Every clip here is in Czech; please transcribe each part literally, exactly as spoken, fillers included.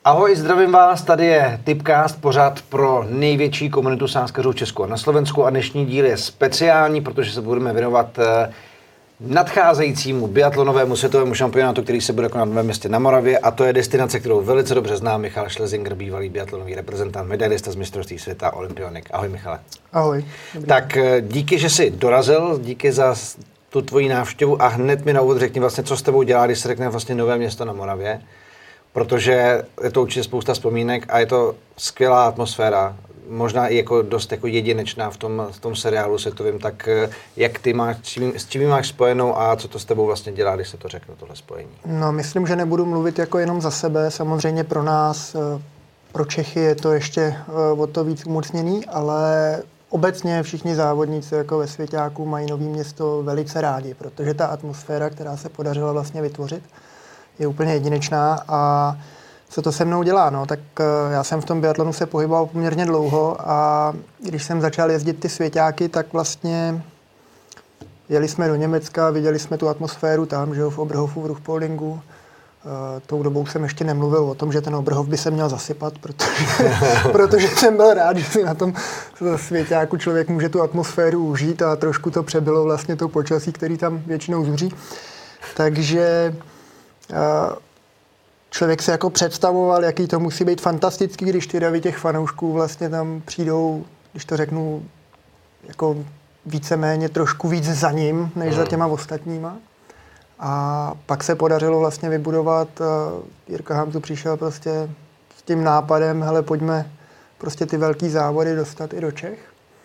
Ahoj, zdravím vás, tady je Tipcast, pořád pro největší komunitu sázkařů v Česku a na Slovensku a dnešní díl je speciální, protože se budeme věnovat nadcházejícímu biatlonovému světovému šampionátu, který se bude konat ve městě na Moravě, a to je destinace, kterou velice dobře zná Michal Schlesinger, bývalý biatlonový reprezentant, medailista z mistrovství světa, olympionik. Ahoj, Michale. Ahoj. Dobrý. Tak díky, že jsi dorazil, díky za tu tvoji návštěvu a hned mi na úvod řekni vlastně, co s tebou dělá, když se řekne vlastně Nové Město na Moravě, protože je to určitě spousta vzpomínek a je to skvělá atmosféra, možná i jako dost jako jedinečná v tom, v tom seriálu světovým, tak jak ty máš, s čím, s čím máš spojenou a co to s tebou vlastně dělá, když se to řekne, tohle spojení? No, myslím, že nebudu mluvit jako jenom za sebe, samozřejmě pro nás, pro Čechy je to ještě o to víc umocněný, ale obecně všichni závodníci jako ve Svěťáku mají Nový Město velice rádi, protože ta atmosféra, která se podařila vlastně vytvořit, je úplně jedinečná. A co to se mnou dělá? No, tak já jsem v tom biatlonu se pohyboval poměrně dlouho a když jsem začal jezdit ty Svěťáky, tak vlastně jeli jsme do Německa, viděli jsme tu atmosféru tam, že jo, v Oberhofu, v Ruhpoldingu. Uh, tou dobou jsem ještě nemluvil o tom, že ten Oberhof by se měl zasypat, protože, protože jsem byl rád, že si na tom Svěťáku člověk může tu atmosféru užít a trošku to přebylo vlastně to počasí, který tam většinou zuří. Takže uh, člověk se jako představoval, jaký to musí být fantastický, když ty davy těch fanoušků vlastně tam přijdou, když to řeknu, jako víceméně trošku víc za ním, než za těma ostatníma. A pak se podařilo vlastně vybudovat, Jirka Hamzu přišel prostě s tím nápadem, hele, pojďme prostě ty velký závody dostat i do Čech.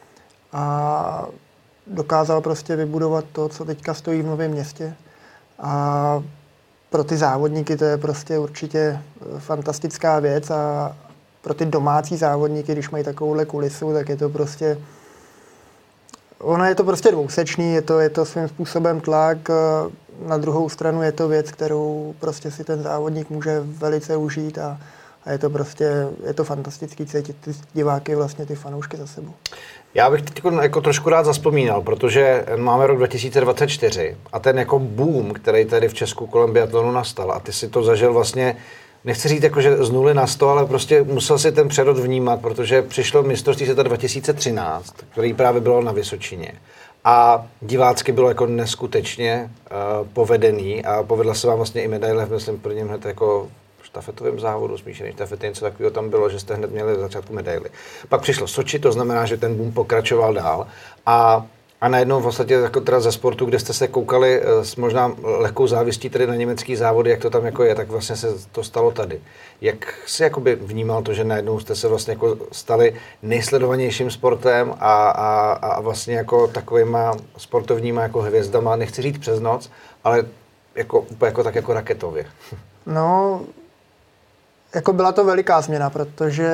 A dokázal prostě vybudovat to, co teďka stojí v Novém Městě. A pro ty závodníky to je prostě určitě fantastická věc a pro ty domácí závodníky, když mají takovouhle kulisu, tak je to prostě, ono je to prostě dvousečný, je to, je to svým způsobem tlak, na druhou stranu je to věc, kterou prostě si ten závodník může velice užít a, a je to prostě, je to fantastický cítit ty diváky, vlastně ty fanoušky za sebou. Já bych teď jako trošku rád zaspomínal, protože máme rok dva tisíce dvacet čtyři a ten jako boom, který tady v Česku kolem biatlonu nastal a ty si to zažil vlastně, nechci říct jako, že z nuly na sto, ale prostě musel si ten přerod vnímat, protože přišlo mistrovství světa dva tisíce třináct, který právě bylo na Vysočině. A divácky bylo jako neskutečně uh, povedený a povedla se vám vlastně i medaile, myslím, prvním hned jako štafetovém závodu, smíšený štafety, něco takového tam bylo, že jste hned měli v začátku medaily. Pak přišlo Soči, to znamená, že ten boom pokračoval dál a, a najednou v podstatě jako teda ze sportu, kde jste se koukali s možná lehkou závistí tady na německý závody, jak to tam jako je, tak vlastně se to stalo tady. Jak jsi jakoby vnímal to, že najednou jste se vlastně jako stali nejsledovanějším sportem a, a, a vlastně jako takovýma sportovníma jako hvězdama, nechci říct přes noc, ale jako úplně jako tak jako raketově. No, jako byla to veliká změna, protože,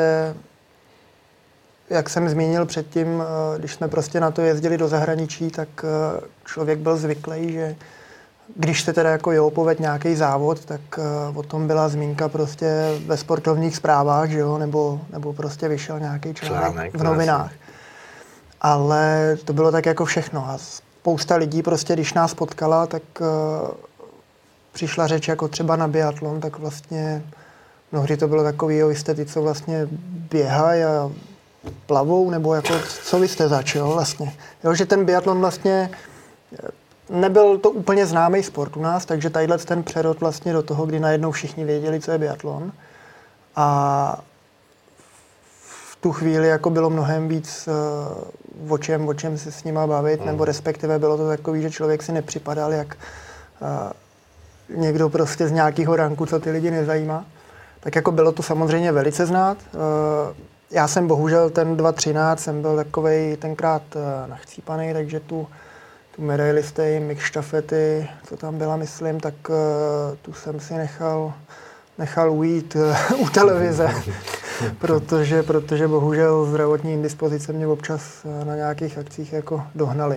jak jsem zmínil předtím, když jsme prostě na to jezdili do zahraničí, tak člověk byl zvyklý, že když se teda jako jo, povedl nějaký závod, tak o tom byla zmínka prostě ve sportovních zprávách, že jo, nebo, nebo prostě vyšel nějaký článek, článek v novinách. Ale to bylo tak jako všechno a spousta lidí prostě, když nás potkala, tak přišla řeč jako třeba na biatlon, tak vlastně mnohdy to bylo takový, jo, vy jste ty, co vlastně běhají a plavou, nebo jako, co vy jste zač, jo, vlastně. Jo, že ten biatlon vlastně nebyl to úplně známý sport u nás, takže tadyhle ten přerod vlastně do toho, kdy najednou všichni věděli, co je biatlon. A v tu chvíli jako bylo mnohem víc uh, o čem, o čem se s nima bavit, mm. nebo respektive bylo to takový, že člověk si nepřipadal jak uh, někdo prostě z nějakého ranku, co ty lidi nezajímá. Tak jako bylo to samozřejmě velice znát. Já jsem bohužel ten dva tisíce třináct jsem byl takovej tenkrát nachcípaný, takže tu, tu medaili z té mix štafety, co tam byla, myslím, tak tu jsem si nechal, nechal ujít u televize, protože, protože bohužel zdravotní indispozice mě občas na nějakých akcích jako dohnaly.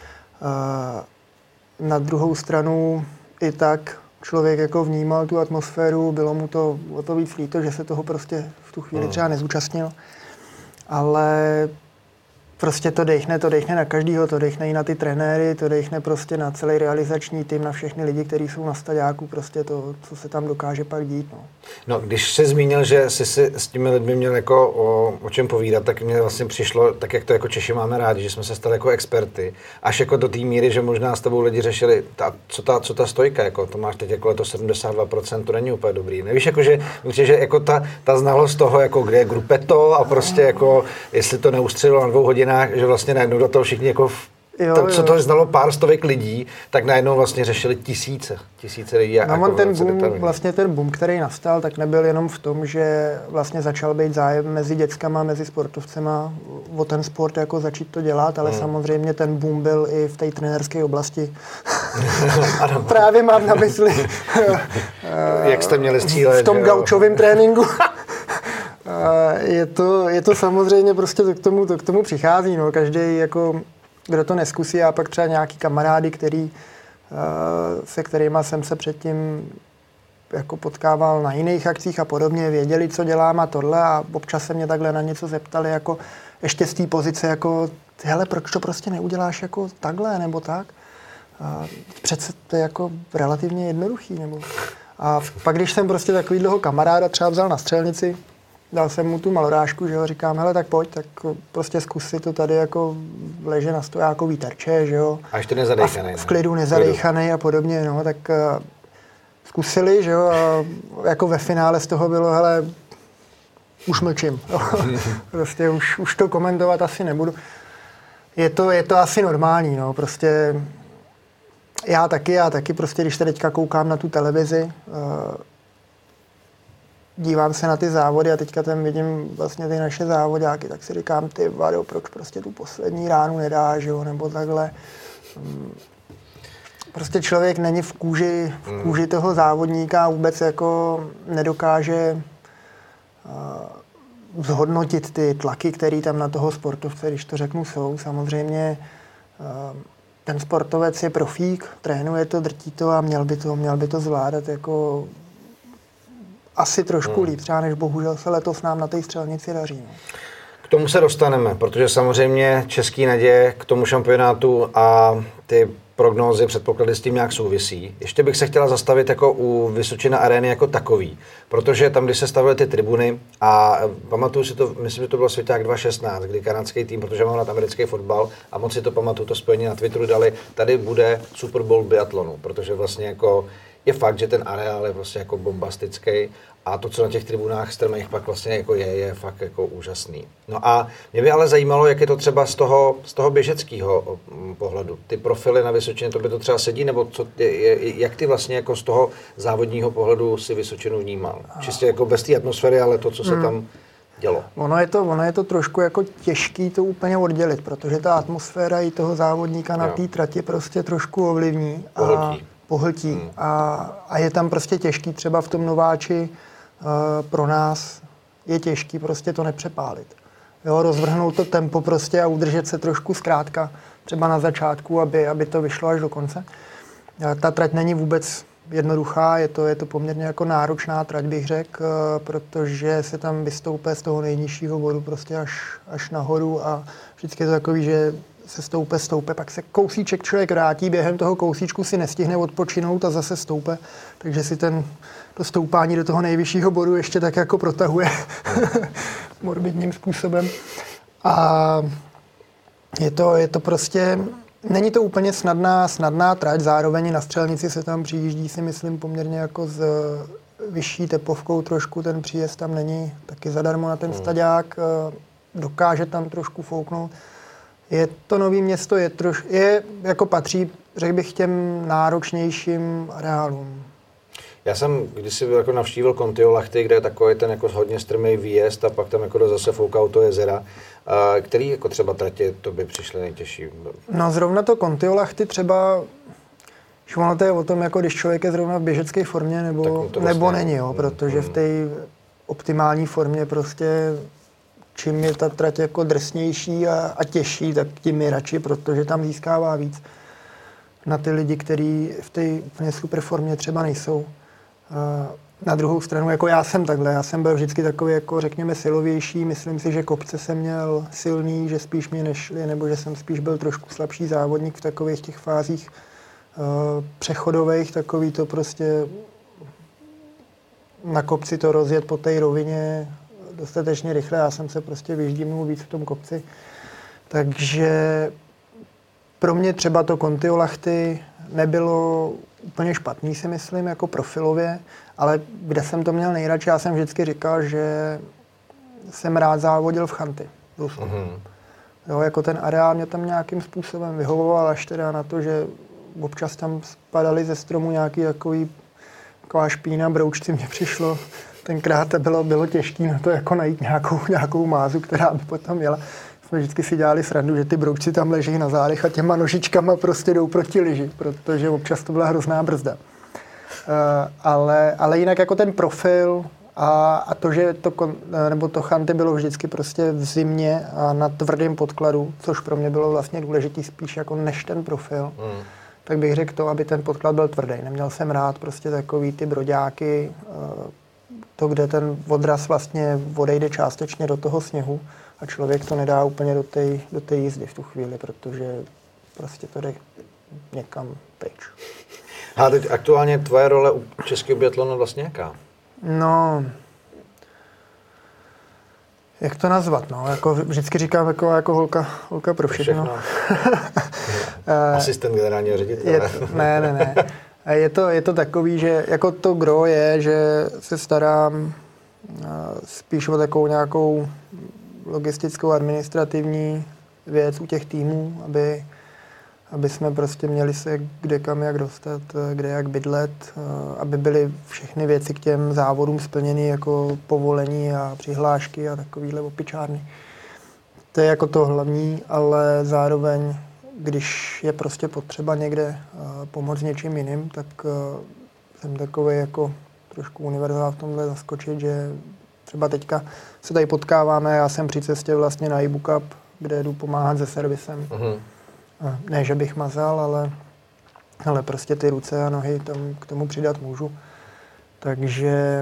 Na druhou stranu i tak člověk jako vnímal tu atmosféru, bylo mu to o to víc líto, že se toho prostě v tu chvíli třeba nezúčastnil. Ale prostě to dejchne, to dejchne na každýho, to dejchne i na ty trenéry, to dejchne prostě na celý realizační tým, na všechny lidi, kteří jsou na staďáku, prostě to, co se tam dokáže pak dít. No, no když jsi zmínil, že jsi si s těmi lidmi měl jako o, o čem povídat, tak mě vlastně přišlo, tak jak to jako Češi máme rádi, že jsme se stali jako experty, až jako do té míry, že možná s tebou lidi řešili, ta, co, ta, co ta stojka, jako to máš teď jako letos sedmdesát dva procent, to není úplně dobrý. Nevíš, jako, že, myslím, že jako ta, ta znalost toho, jako kde je grupeto a prostě jako, jestli to neustřelilo na dvou hodinách, že vlastně najednou do toho všichni jako, jo, to, co jo. to znalo pár stovek lidí, tak najednou vlastně řešili tisíce, tisíce lidí. No, jako ten boom, vlastně ten boom, který nastal, tak nebyl jenom v tom, že vlastně začal být zájem mezi dětskama, mezi sportovcema o ten sport jako začít to dělat, ale hmm. samozřejmě ten boom byl i v té trenérské oblasti. Právě mám na mysli. Jak jste měli střílet. V tom gaučovém tréninku. je, to, je to samozřejmě prostě to k tomu, to k tomu přichází. No. Každý jako kdo to neskusí, a pak třeba nějaký kamarády, který, se kterými jsem se předtím jako potkával na jiných akcích a podobně, věděli, co dělám a tohle a občas se mě takhle na něco zeptali, jako ještě z té pozice, jako hele, proč to prostě neuděláš jako takhle nebo tak? A přece to je jako relativně jednoduchý. Nebo... A pak, když jsem prostě takovýhleho kamaráda třeba vzal na střelnici, dal jsem mu tu malorážku, že jo, říkám, hele, tak pojď, tak prostě zkus si to tady jako leže na stojákový terče, že jo. A ještě nezadejchanej. A v, v klidu nezadejchanej a podobně, no, tak uh, zkusili, že jo, a jako ve finále z toho bylo, hele, už mlčím, prostě už, už to komentovat asi nebudu. Je to, je to asi normální, no, prostě já taky, já taky prostě, když se teďka koukám na tu televizi, uh, dívám se na ty závody a teďka tam vidím vlastně ty naše závodáky, tak si říkám, ty vado, proč prostě tu poslední ránu nedáš, jo, nebo takhle. Prostě člověk není v kůži, v kůži toho závodníka a vůbec jako nedokáže uh, zhodnotit ty tlaky, které tam na toho sportovce, když to řeknu, jsou. Samozřejmě uh, ten sportovec je profík, trénuje to, drtí to a měl by to, měl by to zvládat jako asi trošku hmm. líp, třeba než bohužel se letos nám na té střelnici daří. No. K tomu se dostaneme, protože samozřejmě český naděje k tomu šampionátu a ty prognózy, předpoklady s tím nějak souvisí. Ještě bych se chtěla zastavit jako u Vysočina Arény jako takový, protože tam, když se stavily ty tribuny a pamatuju si to, myslím, že to bylo Svěťák dva tisíce šestnáct, kdy kanadský tým, protože mám rád americký fotbal a moc si to pamatuju, to spojení na Twitteru dali, tady bude Super Bowl biatlonu, protože vlastně jako je fakt, že ten areál je prostě jako bombastický a to, co na těch tribunách strmých pak vlastně jako je, je fakt jako úžasný. No a mě by ale zajímalo, jak je to třeba z toho, z toho běžeckého pohledu. Ty profily na Vysočině, to by to třeba sedí, nebo co, je, jak ty vlastně jako z toho závodního pohledu si Vysočinu vnímal? Čistě jako bez té atmosféry, ale to, co se tam dělo. Ono je to, ono je to trošku jako těžký to úplně oddělit, protože ta atmosféra i toho závodníka na té trati prostě trošku ovlivní. Pohltí. pohltí. Hmm. A, a je tam prostě těžký, třeba v tom nováči uh, pro nás je těžký prostě to nepřepálit. Jo, rozvrhnout to tempo prostě a udržet se trošku zkrátka, třeba na začátku, aby, aby to vyšlo až do konce. Ta trať není vůbec jednoduchá, je to, je to poměrně jako náročná trať, bych řekl, uh, protože se tam vystoupé z toho nejnižšího bodu prostě až, až nahoru a vždycky je to takový, že se stoupe, stoupe, pak se kousíček člověk vrátí, během toho kousíčku si nestihne odpočinout a zase stoupe, takže si ten, to stoupání do toho nejvyššího bodu ještě tak jako protahuje morbidním způsobem. A je to, je to prostě, není to úplně snadná, snadná trať, zároveň na střelnici se tam přijíždí, si myslím, poměrně jako s vyšší tepovkou trošku, ten příjezd tam není taky zadarmo na ten staďák, dokáže tam trošku fouknout. Je to nový město, je, troš, je jako patří, řekl bych, těm náročnějším areálům. Já jsem kdysi jako navštívil Kontiolahty, kde je takový ten jako hodně strmý výjezd a pak tam jako zase fouká to jezera. Který jako třeba tratě to by přišly nejtěžší? No zrovna to Kontiolahty třeba, že ono to je o tom, jako když člověk je zrovna v běžecké formě nebo, vlastně nebo není, jo, protože v té optimální formě prostě čím je ta trať jako drsnější a, a těžší, tak tím je radši, protože tam získává víc na ty lidi, kteří v té úplně super formě třeba nejsou. Na druhou stranu, jako já jsem takhle, já jsem byl vždycky takový, jako řekněme, silovější, myslím si, že kopce jsem měl silný, že spíš mě nešli, nebo že jsem spíš byl trošku slabší závodník v takových těch fázích uh, přechodových, takový to prostě na kopci to rozjet po té rovině dostatečně rychle, já jsem se prostě vyždímnul víc v tom kopci, takže pro mě třeba to Kontiolahty nebylo úplně špatný, si myslím, jako profilově, ale kde jsem to měl nejradši, já jsem vždycky říkal, že jsem rád závodil v Chanty. Mm-hmm. Jo, jako ten areál mě tam nějakým způsobem vyhovoval, až teda na to, že občas tam spadaly ze stromu nějaký takový taková špína, broučci mě přišlo. Tenkrát bylo, bylo těžké na to jako najít nějakou, nějakou mázu, která by potom měla. Jsme vždycky si dělali srandu, že ty broučci tam leží na zádech a těma nožičkama prostě jdou proti lyži, protože občas to byla hrozná brzda. Uh, ale, ale jinak jako ten profil a, a to, že to, nebo to Chanty bylo vždycky prostě v zimě a na tvrdém podkladu, což pro mě bylo vlastně důležitý spíš jako než ten profil, mm. tak bych řekl to, aby ten podklad byl tvrdý. Neměl jsem rád prostě takový ty broďáky, uh, to, kde ten odraz vlastně odejde částečně do toho sněhu a člověk to nedá úplně do té do té jízdy v tu chvíli, protože prostě to jde někam pryč. A teď aktuálně tvoje role u českého biatlonu vlastně jaká? No, jak to nazvat, no, jako vždycky říkám jako, jako holka, holka pro všechno. všechno. Asistent generálního ředitele. Je to, ne, ne, ne. Je to, je to takový, že jako to gro je, že se starám spíš o takovou nějakou logistickou, administrativní věc u těch týmů, aby, aby jsme prostě měli se kde kam jak dostat, kde jak bydlet, aby byly všechny věci k těm závodům splněny jako povolení a přihlášky a takovýhle opičárny. To je jako to hlavní, ale zároveň, když je prostě potřeba někde pomoct něčím jiným, tak jsem takový jako trošku univerzál v tomhle zaskočit, že třeba teďka se tady potkáváme, já jsem při cestě vlastně na e-book Cup, kde jdu pomáhat se servisem. Uh-huh. Ne, že bych mazal, ale, ale prostě ty ruce a nohy tam k tomu přidat můžu. Takže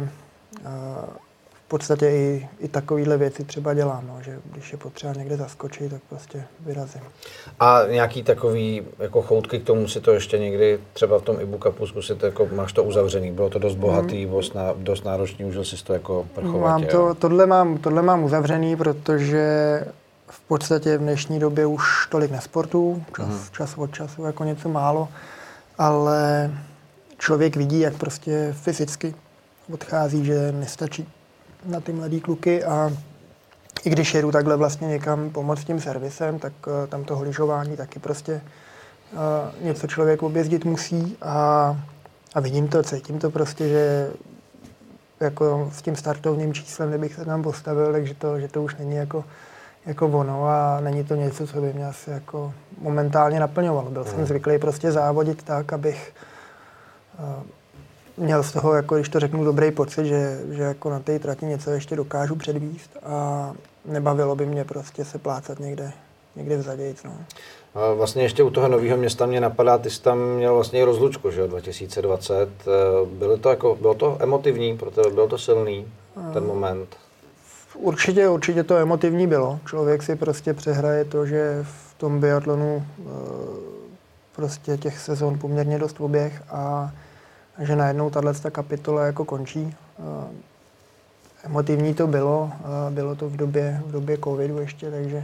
v podstatě i, i takovýhle věci třeba dělám, no, že když je potřeba někde zaskočit, tak prostě vyrazím. A nějaký takový jako choutky k tomu si to ještě někdy třeba v tom e-book Cupu zkusit, jako máš to uzavřený, bylo to dost bohatý, mm. dost náročný, užil jsi to jako prchovatě. Mám to, tohle, mám, tohle mám uzavřený, protože v podstatě v dnešní době už tolik nesportuju, čas, mm. čas od času jako něco málo, ale člověk vidí, jak prostě fyzicky odchází, že nestačí na ty mladý kluky a i když jedu takhle vlastně někam pomoct tím servisem, tak uh, tam to lyžování taky prostě uh, něco člověk objezdit musí a, a vidím to, cítím to prostě, že jako s tím startovním číslem, kdybych se tam postavil, takže to, že to už není jako, jako ono a není to něco, co by mě asi jako momentálně naplňovalo. Byl mm. jsem zvyklý prostě závodit tak, abych uh, měl z toho, jako když to řeknu, dobrý pocit, že, že jako na té trati něco ještě dokážu předvíst a nebavilo by mě prostě se plácat někde, někde vzadějc. No. A vlastně ještě u toho Nového Města mě napadá, ty jsi tam měl vlastně rozlučku, že jo, dva tisíce dvacet. Bylo to, jako, bylo to emotivní pro tebe, bylo to silný ten moment? Určitě, určitě to emotivní bylo. Člověk si prostě přehraje to, že v tom biatlonu prostě těch sezon poměrně dost oběh a že najednou tato kapitola jako končí. Emotivní to bylo, bylo to v době, v době covidu ještě, takže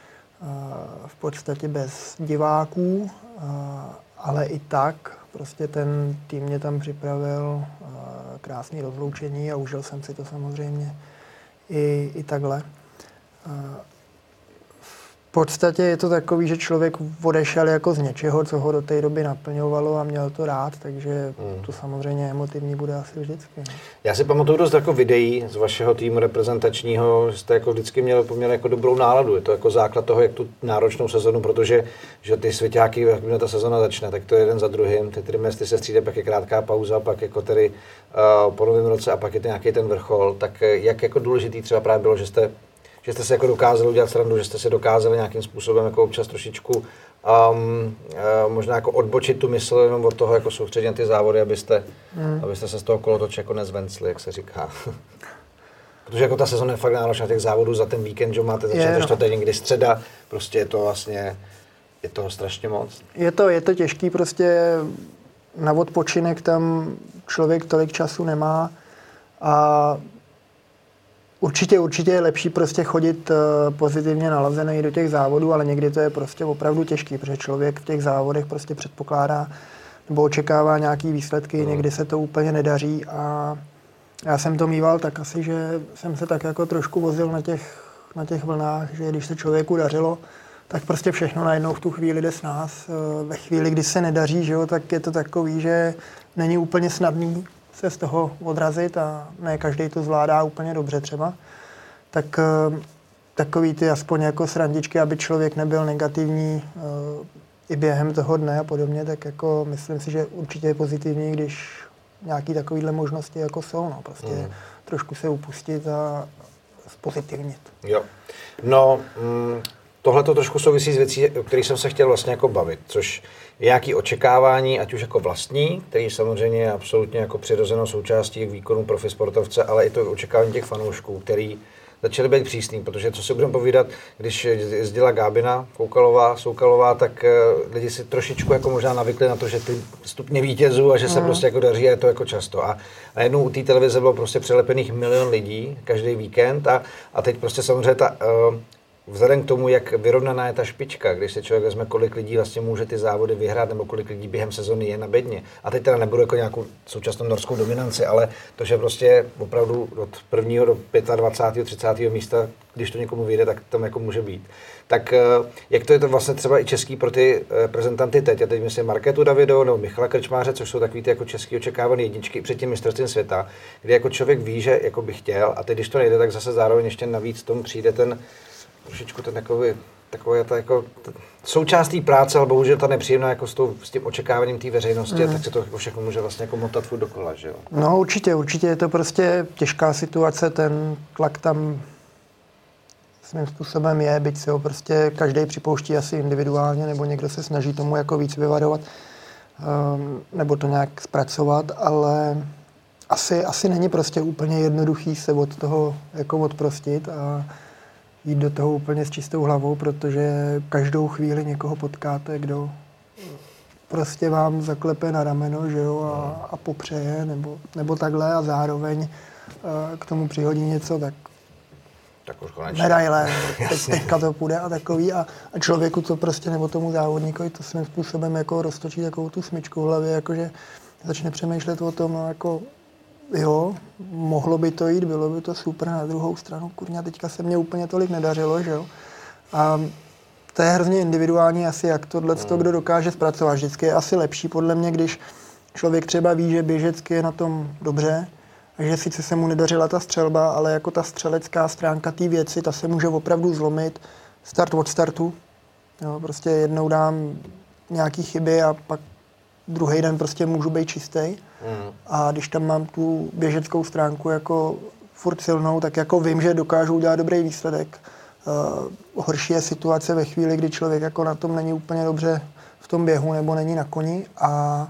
v podstatě bez diváků, ale i tak prostě ten tým mě tam připravil krásné rozloučení a užil jsem si to samozřejmě i, i takhle. V podstatě je to takový, že člověk odešel jako z něčeho, co ho do té doby naplňovalo a měl to rád, takže hmm. to samozřejmě emotivní bude asi vždycky. Ne? Já si pamatuju dost jako videí z vašeho týmu reprezentačního, že jste jako vždycky měli poměrně jako dobrou náladu. Je to jako základ toho, jak tu náročnou sezonu, protože že ty svěťáky, jak ta sezona začne, tak to je jeden za druhým. Ty trimestry se střídají, pak je krátká pauza, pak jako tedy uh, po novém roce a pak je to nějaký ten vrchol. Tak jak jako důležitý třeba právě bylo, že jste že jste se jako dokázali udělat srandu, že jste se dokázali nějakým způsobem jako občas trošičku um, uh, možná jako odbočit tu mysl jenom od toho, jako soustředit na ty závody, abyste, hmm. abyste se z toho kolotoče jako nezvencli, jak se říká. Protože jako ta sezona je fakt náročná těch závodů za ten víkend, že máte začít ve čtvrtek, někdy středa, prostě je to vlastně, je toho strašně moc. Je to, je to těžký, prostě na odpočinek tam člověk tolik času nemá a určitě, určitě je lepší prostě chodit pozitivně nalazený do těch závodů, ale někdy to je prostě opravdu těžký, protože člověk v těch závodech prostě předpokládá nebo očekává nějaký výsledky, hmm. někdy se to úplně nedaří a já jsem to mýval tak asi, že jsem se tak jako trošku vozil na těch, na těch vlnách, že když se člověku dařilo, tak prostě všechno najednou v tu chvíli jde s nás. Ve chvíli, kdy se nedaří, že jo, tak je to takový, že není úplně snadný se z toho odrazit a ne každý to zvládá úplně dobře třeba. Tak takový ty aspoň jako srandičky, aby člověk nebyl negativní i během toho dne a podobně, tak jako myslím si, že určitě je pozitivní, když nějaký takovýhle možnosti jako jsou, no, prostě mm. trošku se upustit a zpozitivnit. Jo. No, mm, tohle to trošku souvisí s věcí, o kterých jsem se chtěl vlastně jako bavit, což je nějaké očekávání, ať už jako vlastní, který samozřejmě je absolutně jako přirozenou součástí výkonu profi sportovce, ale i to očekávání těch fanoušků, který začali být přísný, protože co si budeme povídat, když jezdila Gábina Koukalová, Soukalová, tak uh, lidi si trošičku jako možná navykli na to, že ty stupně vítězů a že se mm. prostě jako daří a je to jako často. A najednou u té televize bylo prostě přelepených milion lidí každý víkend a, a teď prostě samozřejmě ta uh, vzhledem k tomu, jak vyrovnaná je ta špička, když se člověk vezme, kolik lidí vlastně může ty závody vyhrát, nebo kolik lidí během sezony je na bedně. A teď teda nebudu jako nějakou současnou norskou dominanci, ale to, že prostě opravdu od prvního do dvacátého pátého třicátého místa, když to někomu vyjde, tak tam jako může být. Tak jak to je to vlastně třeba i český pro ty reprezentanty teď? A teď myslím Markétu Davidovou nebo Michala Krčmáře, což jsou takový ty jako český očekávané jedničky před tím mistrovstvím světa, kdy jako člověk ví, že jako by chtěl, a teď když to nejde, tak zase zároveň ještě navíc tomu přijde ten trošičku ten takový, takový ta jako ta součást té práce, ale bohužel ta nepříjemná jako s, tou, s tím očekáváním té veřejnosti, mm. tak se to jako všechno může vlastně jako motat furt dokola, že jo? No určitě, určitě je to prostě těžká situace, ten tlak tam svým způsobem je, byť si ho prostě každý připouští asi individuálně, nebo někdo se snaží tomu jako víc vyvarovat, um, nebo to nějak zpracovat, ale asi, asi není prostě úplně jednoduchý se od toho jako odprostit a jít do toho úplně s čistou hlavou, protože každou chvíli někoho potkáte, kdo prostě vám zaklepe na rameno, že jo, a, a popřeje, nebo, nebo takhle a zároveň a k tomu přihodí něco, tak tak už konečně. Medaile, teď, teďka to půjde a takový a, a člověku to prostě, nebo tomu závodníkovi to svým způsobem jako roztočí takovou tu smyčku v hlavě, jakože začne přemýšlet o tom, no jako jo, mohlo by to jít, bylo by to super, na druhou stranu, kurňa, teďka se mně úplně tolik nedařilo, že jo. A to je hrozně individuální asi, jak tohle to kdo dokáže zpracovat. Vždycky je asi lepší podle mě, když člověk třeba ví, že běžecky je na tom dobře, a že sice se mu nedařila ta střelba, ale jako ta střelecká stránka té věci, ta se může opravdu zlomit start od startu. Jo, prostě jednou dám nějaký chyby a pak druhý den prostě můžu být čistý. Mm. A když tam mám tu běžeckou stránku jako furt silnou, tak jako vím, že dokážu udělat dobrý výsledek. Uh, horší je situace ve chvíli, kdy člověk jako na tom není úplně dobře v tom běhu nebo není na koni a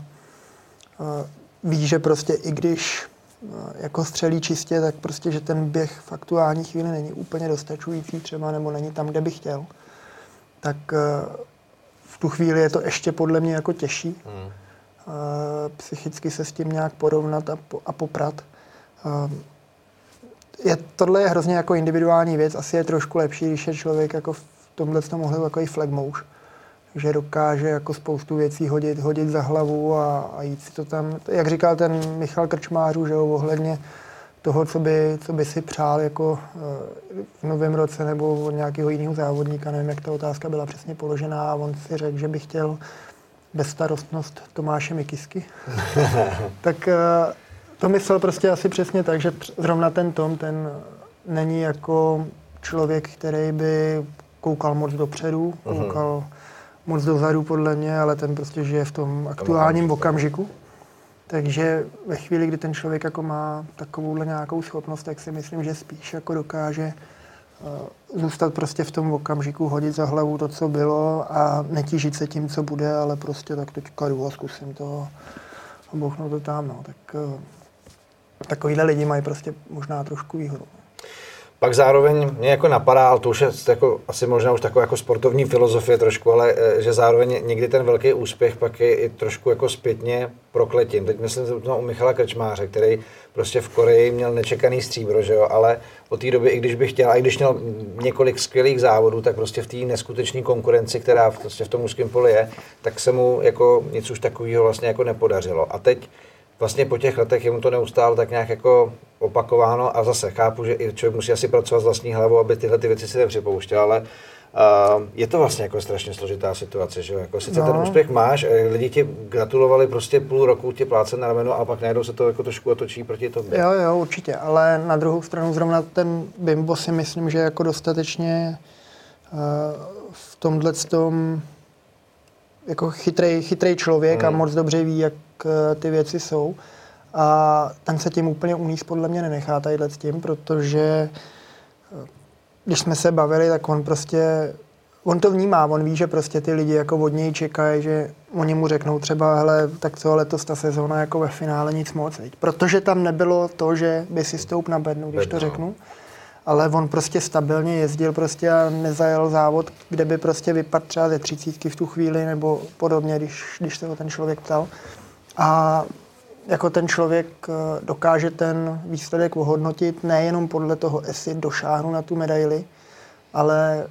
uh, ví, že prostě i když uh, jako střelí čistě, tak prostě, že ten běh v aktuální chvíli není úplně dostačující třeba nebo není tam, kde by chtěl. Tak uh, v tu chvíli je to ještě podle mě jako těžší. Mm. Psychicky se s tím nějak porovnat a, po, a poprat. Je, tohle je hrozně jako individuální věc. Asi je trošku lepší, když je člověk jako v tomhle tom mohli takový flagmouš, že dokáže jako spoustu věcí hodit, hodit za hlavu a, a jít si to tam. Jak říkal ten Michal Krčmářů, že jo, ohledně toho, co by, co by si přál jako v novém roce nebo od nějakého jiného závodníka, nevím, jak ta otázka byla přesně položená, a on si řekl, že by chtěl bezstarostnost Tomáše Mikisky. Tak to myslel prostě asi přesně tak, že zrovna ten Tom, ten není jako člověk, který by koukal moc dopředu, koukal uh-huh. moc dozadu podle mě, ale ten prostě žije v tom aktuálním okamžiku. Takže ve chvíli, kdy ten člověk jako má takovouhle nějakou schopnost, tak si myslím, že spíš jako dokáže zůstat prostě v tom okamžiku, hodit za hlavu to, co bylo a netížit se tím, co bude, ale prostě tak teďka jdu a zkusím to a bouchnu to tam, no. Tak takovýhle lidi mají prostě možná trošku výhodu. Pak zároveň mě jako napadá, ale to už je jako, asi možná už taková jako sportovní filozofie trošku, ale že zároveň někdy ten velký úspěch pak je i trošku jako zpětně prokletím. Teď myslím to u Michala Krčmáře, který prostě v Koreji měl nečekaný stříbro, že jo, ale od té doby, i když bych chtěl, a i když měl několik skvělých závodů, tak prostě v té neskutečné konkurenci, která prostě v tom mužském poli je, tak se mu jako nic už takového vlastně jako nepodařilo. A teď vlastně po těch letech je mu to neustále tak nějak jako opakováno a zase chápu, že i člověk musí asi pracovat s vlastní hlavou, aby tyhle ty věci si nepřipouštěl, ale uh, je to vlastně jako strašně složitá situace, že jo, jako sice no. ten úspěch máš, lidi ti gratulovali prostě půl roku, ti pláce na rameno a pak najednou se to jako trošku otočí proti tobě. Jo, jo, určitě, ale na druhou stranu zrovna ten Bimbo si myslím, že jako dostatečně uh, v tomhle tom jako chytrej, chytrej člověk hmm. a moc dobře ví, jak ty věci jsou. A ten se tím úplně uníst podle mě nenechá tadyhle s tím, protože když jsme se bavili, tak on prostě, on to vnímá, on ví, že prostě ty lidi jako od něj čekají, že oni mu řeknou třeba, hele, tak co, letos ta sezóna jako ve finále nic moc, viď? Protože tam nebylo to, že by si stoup na bednu, když to řeknu, ale on prostě stabilně jezdil prostě a nezajel závod, kde by prostě vypadl třeba ze třicítky v tu chvíli nebo podobně, když, když se ho ten člověk ptal. A jako ten člověk dokáže ten výsledek ohodnotit nejenom podle toho, jestli došáhnu na tu medaili, ale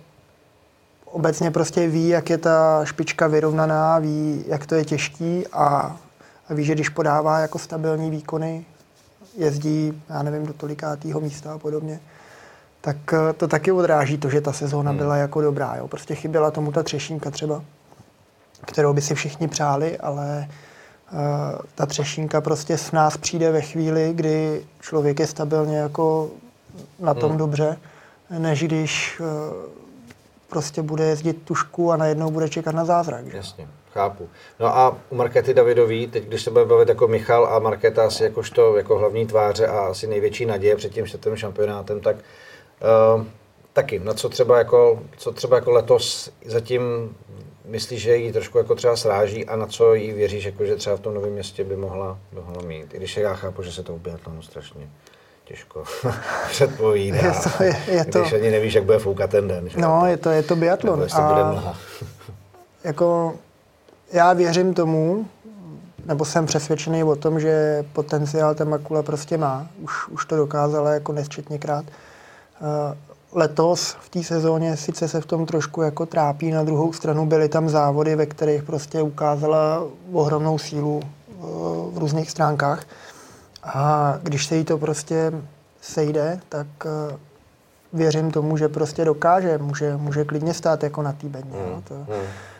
obecně prostě ví, jak je ta špička vyrovnaná, ví, jak to je těžký a, a ví, že když podává jako stabilní výkony, jezdí, já nevím, do tolikátýho místa a podobně, tak to taky odráží to, že ta sezóna byla jako dobrá. Jo. Prostě chyběla tomu ta třešínka třeba, kterou by si všichni přáli, ale uh, ta třešínka prostě s nás přijde ve chvíli, kdy člověk je stabilně jako na tom hmm. dobře, než když uh, prostě bude jezdit tušku a najednou bude čekat na zázrak. Že? Jasně, chápu. No a u Markéty Davidové, teď když se budeme bavit jako Michal a Markéta asi jakožto jako hlavní tváře a asi největší naděje před tím světovým šampionátem, tak uh, taky, na co třeba jako, co třeba jako letos zatím myslíš, že jí trošku jako třeba sráží a na co jí věříš, jako že třeba v tom Novém Městě by mohla, mohla mít, i když já chápu, že se to u biatlonu strašně těžko předpovídá, je to, je, je to, když ani nevíš, jak bude foukat ten den. Že? No, je to, je to biatlon. A jako já věřím tomu, nebo jsem přesvědčený o tom, že potenciál ta Makula prostě má. Už, už to dokázala jako nesčetněkrát. Uh, letos v té sezóně sice se v tom trošku jako trápí, na druhou stranu byly tam závody, ve kterých prostě ukázala ohromnou sílu uh, v různých stránkách. A když se jí to prostě sejde, tak uh, věřím tomu, že prostě dokáže, může, může klidně stát jako na té bedně. Mm, no, to, mm. uh,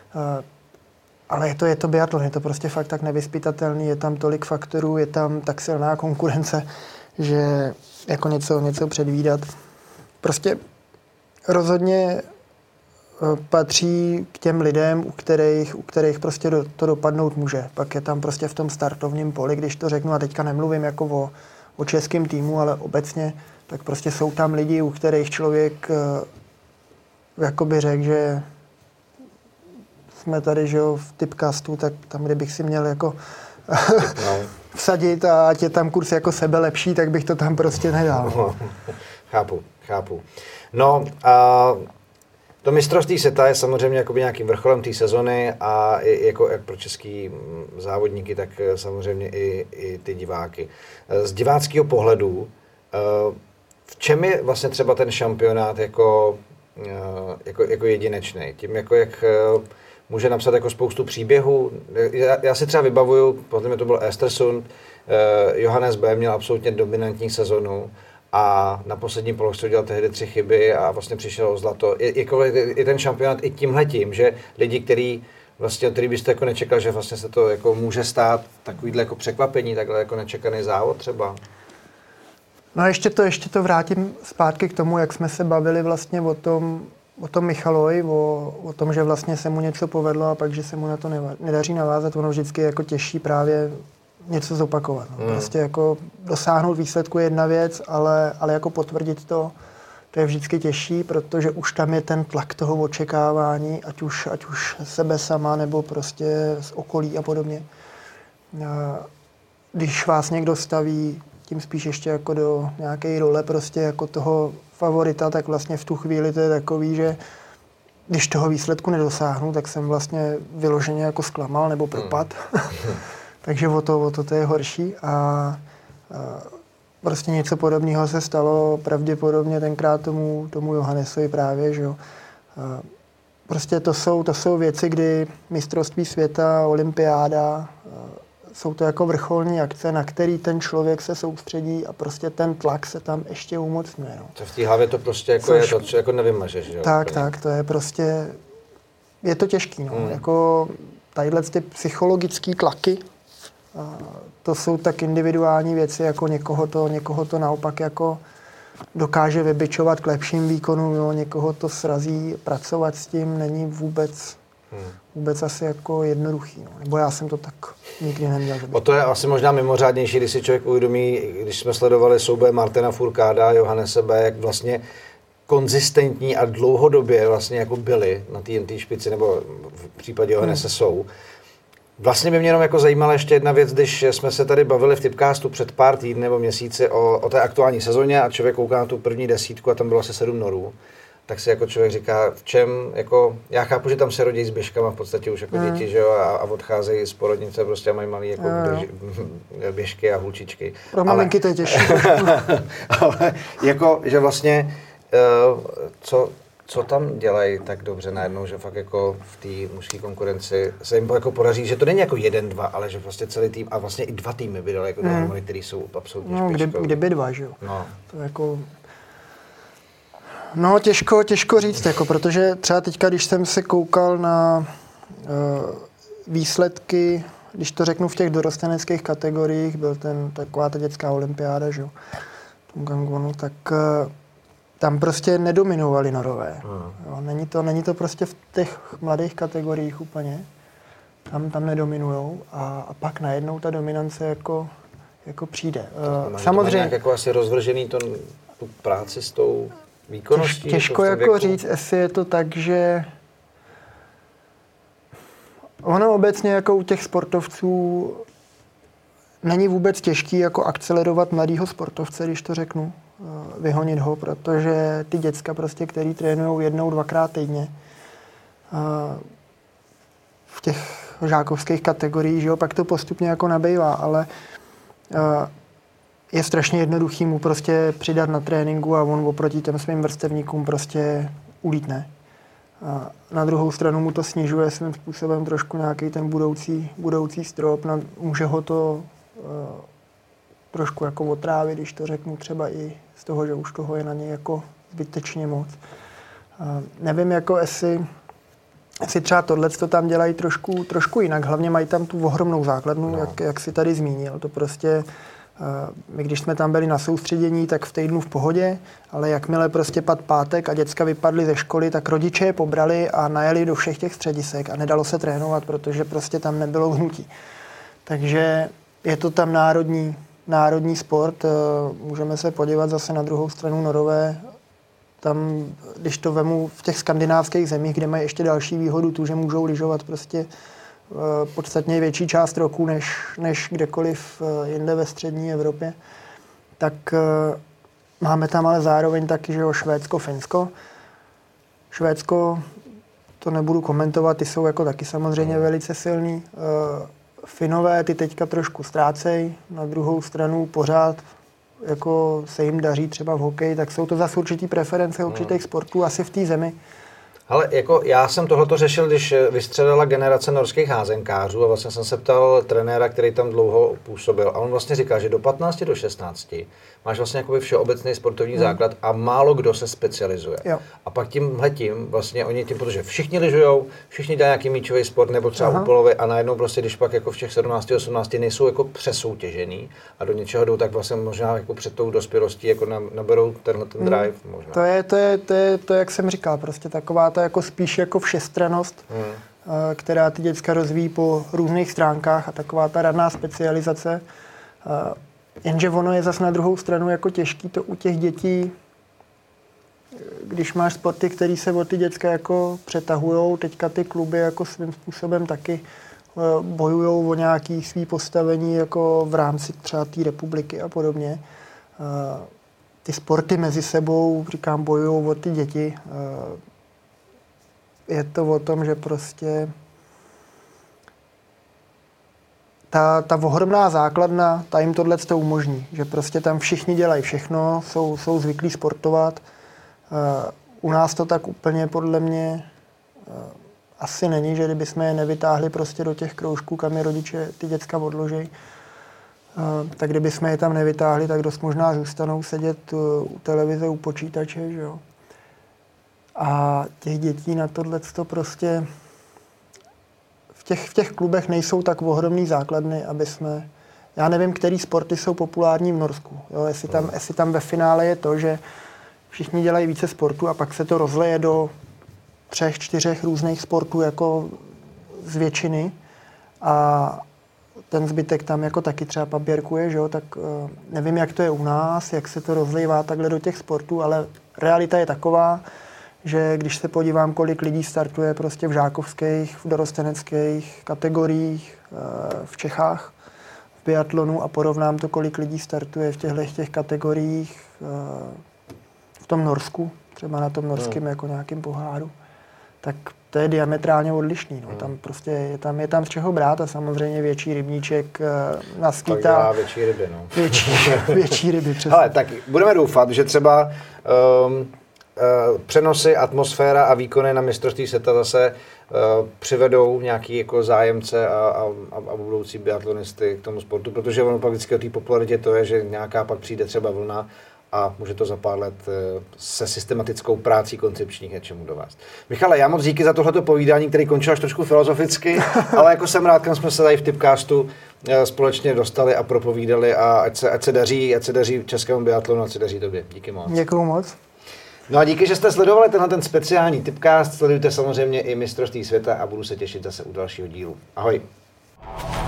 ale je to, je to biatlon, je to prostě fakt tak nevyzpytatelný, je tam tolik faktorů, je tam tak silná konkurence, že jako něco, něco předvídat. Prostě rozhodně patří k těm lidem, u kterých, u kterých prostě do, to dopadnout může. Pak je tam prostě v tom startovním poli, když to řeknu, a teďka nemluvím jako o, o českém týmu, ale obecně, tak prostě jsou tam lidi, u kterých člověk uh, jakoby řekl, že jsme tady, že jo, v Tipcastu, tak tam, kde bych si měl jako no. vsadit a ať je tam kurz jako sebe lepší, tak bych to tam prostě nedal. No. Chápu, chápu. No, a to mistrovství světa je samozřejmě jakoby nějakým vrcholem té sezony a i, jako jak pro český závodníky, tak samozřejmě i, i ty diváky. Z diváckého pohledu, v čem je vlastně třeba ten šampionát jako, jako, jako jedinečný? Tím, jako jak může napsat jako spoustu příběhů. Já, já si třeba vybavuju, potom to byl Östersund, Johannes B. měl absolutně dominantní sezonu, a na poslední položce udělal tehdy tři chyby a vlastně přišel o zlato. Je, jako, je ten šampionát i tímhletím, že lidi, který vlastně, který byste jako nečekal, že vlastně se to jako může stát takovýhle jako překvapení, takhle jako nečekaný závod třeba. No a ještě to, ještě to vrátím zpátky k tomu, jak jsme se bavili vlastně o tom, o tom Michalovi, o, o tom, že vlastně se mu něco povedlo a pak, že se mu na to neva, nedaří navázat, ono vždycky jako těžší právě něco zopakovat. No. Hmm. Prostě jako dosáhnout výsledku je jedna věc, ale, ale jako potvrdit to, to je vždycky těžší, protože už tam je ten tlak toho očekávání, ať už, ať už sebe sama, nebo prostě z okolí a podobně. Když vás někdo staví tím spíš ještě jako do nějaké role prostě jako toho favorita, tak vlastně v tu chvíli to je takový, že když toho výsledku nedosáhnu, tak jsem vlastně vyloženě jako zklamal nebo propad. Hmm. Takže o to, o to to je horší. A, a prostě něco podobného se stalo pravděpodobně tenkrát tomu, tomu Johannesovi právě, že jo. A prostě to jsou, to jsou věci, kdy mistrovství světa, olympiáda, jsou to jako vrcholní akce, na který ten člověk se soustředí a prostě ten tlak se tam ještě umocňuje. No. To v té hlavě to prostě jako Což, je to, co jako nevymažeš, že jo? Tak, úplně. tak, to je prostě, je to těžký, no. Mm. Jako tadyhle ty psychologické tlaky, a to jsou tak individuální věci, jako někoho to, někoho to naopak jako dokáže vybičovat k lepším výkonům, jo, někoho to srazí, pracovat s tím není vůbec Hmm. vůbec asi jako jednoduchý. No. Nebo já jsem to tak nikdy neměl. O to je asi možná mimořádnější, když si člověk uvědomí, když jsme sledovali souboj Martina Fourcada a Johannese B., jak vlastně konzistentní a dlouhodobě vlastně jako byli na té té špici, nebo v případě Johannese hmm. jsou. Vlastně by mě jenom jako zajímala ještě jedna věc, když jsme se tady bavili v Tipcastu před pár týdny nebo měsíci o, o té aktuální sezóně a člověk kouká na tu první desítku a tam bylo asi sedm norů. Tak si jako člověk říká, v čem, jako, já chápu, že tam se rodí s běžkama v podstatě už jako mm. děti, že jo, a, a odcházejí z porodnice prostě a mají malý jako běž, běžky a hulčičky. Pro maminky to je těžší. Ale jako, že vlastně, uh, co, co tam dělají tak dobře najednou, že fakt jako v té mužské konkurenci se jim jako podaří, že to není jako jeden, dva, ale že vlastně celý tým a vlastně i dva týmy by dali jako mm. dohromady, který jsou absolutně no, špičkou. Kdy, kdyby dva, že jo. No. To jako... No, těžko, těžko říct, jako, protože třeba teďka, když jsem se koukal na uh, výsledky, když to řeknu v těch dorosteneckých kategoriích, byl ten taková ta dětská olympiáda, že jo, Gangwonu, tak uh, tam prostě nedominovali Norové. Hmm. Jo, není, to, není to prostě v těch mladých kategoriích úplně, tam, tam nedominujou a, a pak najednou ta dominance jako, jako přijde. Uh, samozřejmě. To má nějak jako asi rozvržený to, tu práci s tou výkonností? Těž, těžko jako věku? Říct, jestli je to tak, že ono obecně jako u těch sportovců není vůbec těžký jako akcelerovat mladýho sportovce, když to řeknu, vyhonit ho, protože ty děcka prostě, který trénujou jednou, dvakrát týdně v těch žákovských kategoriích, že jo, pak to postupně jako nabývá, ale je strašně jednoduchý mu prostě přidat na tréninku a on oproti těm svým vrstevníkům prostě ulítne. A na druhou stranu mu to snižuje svým způsobem trošku nějaký ten budoucí, budoucí strop. Na, může ho to uh, trošku jako otrávit, když to řeknu třeba i z toho, že už toho je na něj jako zbytečně moc. Uh, nevím, jako jestli, jestli třeba tohle to tam dělají trošku, trošku jinak. Hlavně mají tam tu ohromnou základnu, no. jak, jak si tady zmínil. To prostě my, když jsme tam byli na soustředění, tak v týdnu v pohodě, ale jakmile prostě padl pátek a děcka vypadly ze školy, tak rodiče je pobrali a najeli do všech těch středisek a nedalo se trénovat, protože prostě tam nebylo hnutí. Takže je to tam národní, národní sport. Můžeme se podívat zase na druhou stranu Norové. Tam, když to vemu v těch skandinávských zemích, kde mají ještě další výhodu, tu, že můžou lyžovat prostě podstatně větší část roku, než, než kdekoliv jinde ve střední Evropě, tak máme tam ale zároveň taky, že jo, Švédsko, Finsko. Švédsko, to nebudu komentovat, ty jsou jako taky samozřejmě velice silní. Finové ty teďka trošku ztrácejí, na druhou stranu pořád jako se jim daří třeba v hokeji, tak jsou to zase určitý preference určitých sportů asi v té zemi. Ale jako já jsem tohleto řešil, když vystřelila generace norských házenkářů a vlastně jsem se ptal trenéra, který tam dlouho působil a on vlastně říkal, že do patnácti do šestnácti máš vlastně jakoby všeobecný sportovní hmm. základ a málo kdo se specializuje. Jo. A pak tímhletím vlastně oni tím, protože všichni lyžujou, všichni dělají nějaký míčový sport nebo třeba úpolový a najednou prostě, když pak jako v těch sedmnácti osmnácti nejsou jako přesoutěžený a do něčeho jdou, tak vlastně možná jako před tou dospělostí jako naberou tenhle ten drive. Hmm. Možná. To je, to je, to je, to je, jak jsem říkal, prostě taková ta jako spíš jako všestrannost, hmm. která ty děcka rozvíjí po různých stránkách a taková ta raná specializace. Jenže ono je zase na druhou stranu jako těžký to u těch dětí když máš sporty, které se o ty děcka jako přetahujou, teďka ty kluby jako svým způsobem taky bojujou o nějaké svý postavení jako v rámci třeba té republiky a podobně. Ty sporty mezi sebou, říkám, bojují o ty děti. Je to o tom, že prostě ta, ta ohromná základna, ta jim tohle to umožní. Že prostě tam všichni dělají všechno, jsou, jsou zvyklí sportovat. U nás to tak úplně podle mě asi není, že kdybychom je nevytáhli prostě do těch kroužků, kam je rodiče ty děcka odloží, tak kdybychom je tam nevytáhli, tak dost možná zůstanou sedět u televize, u počítače, že jo. A těch dětí na tohleto prostě v těch, v těch klubech nejsou tak ohromný základny, aby jsme... Já nevím, který sporty jsou populární v Norsku. Jo, jestli, tam, jestli tam ve finále je to, že všichni dělají více sportu a pak se to rozleje do třech, čtyřech různých sportů jako z většiny a ten zbytek tam jako taky třeba papírkuje, že jo, tak uh, nevím, jak to je u nás, jak se to rozlívá takhle do těch sportů, ale realita je taková, že když se podívám, kolik lidí startuje prostě v žákovských, v dorosteneckých kategoriích uh, v Čechách, v biatlonu a porovnám to, kolik lidí startuje v těchto těch kategoriích uh, v tom Norsku, třeba na tom norském jako nějakým poháru, tak to je diametrálně odlišný. No. Hmm. Tam prostě je tam, je tam z čeho brát a samozřejmě větší rybníček uh, naskýtá. Větší ryby, no. Větší, větší ryby, přesně. Ale tak budeme doufat, že třeba um, uh, přenosy, atmosféra a výkony na mistrovství světa zase uh, přivedou nějaký jako zájemce a, a, a budoucí biatlonisty k tomu sportu, protože ono pak vždycky o té popularitě to je, že nějaká pak přijde třeba vlna a může to za pár let se systematickou prácí koncepčních něčemu dovést. Michale, já moc díky za tohleto povídání, který končil až trošku filozoficky, ale jako jsem rád, kam jsme se tady v Tipcastu společně dostali a propovídali a ať se, ať se daří, ať se daří českému biatlonu, ať se daří tobě. Díky moc. Děkuju moc. No a díky, že jste sledovali tenhle ten speciální Tipcast, sledujte samozřejmě i mistrovství světa a budu se těšit zase u dalšího dílu. Ahoj.